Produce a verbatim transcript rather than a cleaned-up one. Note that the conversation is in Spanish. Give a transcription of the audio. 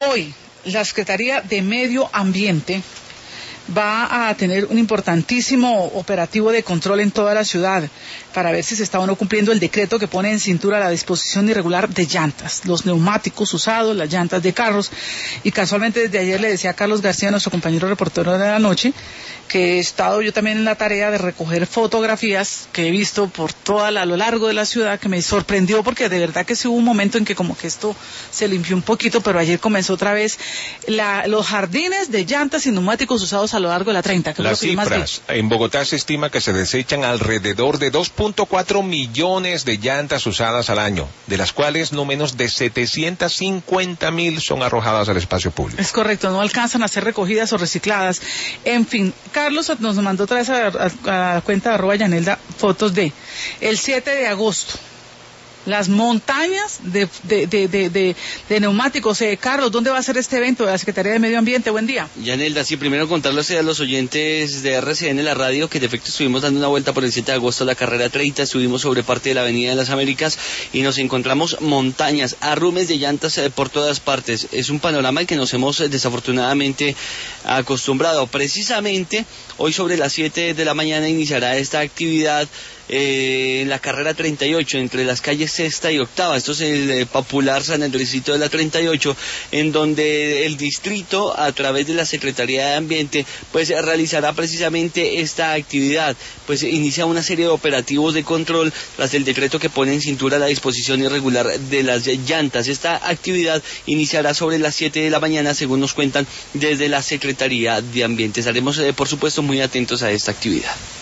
hoy la Secretaría de Medio Ambiente va a tener un importantísimo operativo de control en toda la ciudad para ver si se está o no cumpliendo el decreto que pone en cintura la disposición irregular de llantas, los neumáticos usados, las llantas de carros. Y casualmente desde ayer le decía a Carlos García, nuestro compañero reportero de la noche, que he estado yo también en la tarea de recoger fotografías que he visto por toda la, a lo largo de la ciudad, que me sorprendió porque de verdad que sí hubo un momento en que como que esto se limpió un poquito, pero ayer comenzó otra vez la, los jardines de llantas y neumáticos usados a lo largo de la treinta. Que Las es lo que cifras, en Bogotá se estima que se desechan alrededor de dos punto cuatro millones de llantas usadas al año, de las cuales no menos de setecientas cincuenta mil son arrojadas al espacio público. Es correcto, no alcanzan a ser recogidas o recicladas. En fin, Carlos nos mandó otra vez a, a, a cuenta de arroba Yanelda fotos de el siete de agosto. Las montañas de, de, de, de, de, de neumáticos. Eh, Carlos, ¿dónde va a ser este evento de la Secretaría de Medio Ambiente? Buen día. Yanelda, sí, primero contarles a los oyentes de R C N, la radio, que de efecto estuvimos dando una vuelta por el siete de agosto a la carrera treinta, estuvimos sobre parte de la Avenida de las Américas y nos encontramos montañas, arrumes de llantas eh, por todas partes. Es un panorama al que nos hemos eh, desafortunadamente acostumbrado. Precisamente hoy sobre las siete de la mañana iniciará esta actividad Eh, en la carrera treinta y ocho, entre las calles sexta y octava. Esto es el eh, popular San Andresito de la treinta y ocho, en donde el distrito, a través de la Secretaría de Ambiente, pues realizará precisamente esta actividad. Pues inicia una serie de operativos de control tras el decreto que pone en cintura la disposición irregular de las llantas. Esta actividad iniciará sobre las siete de la mañana, según nos cuentan desde la Secretaría de Ambiente. Estaremos, eh, por supuesto, muy atentos a esta actividad.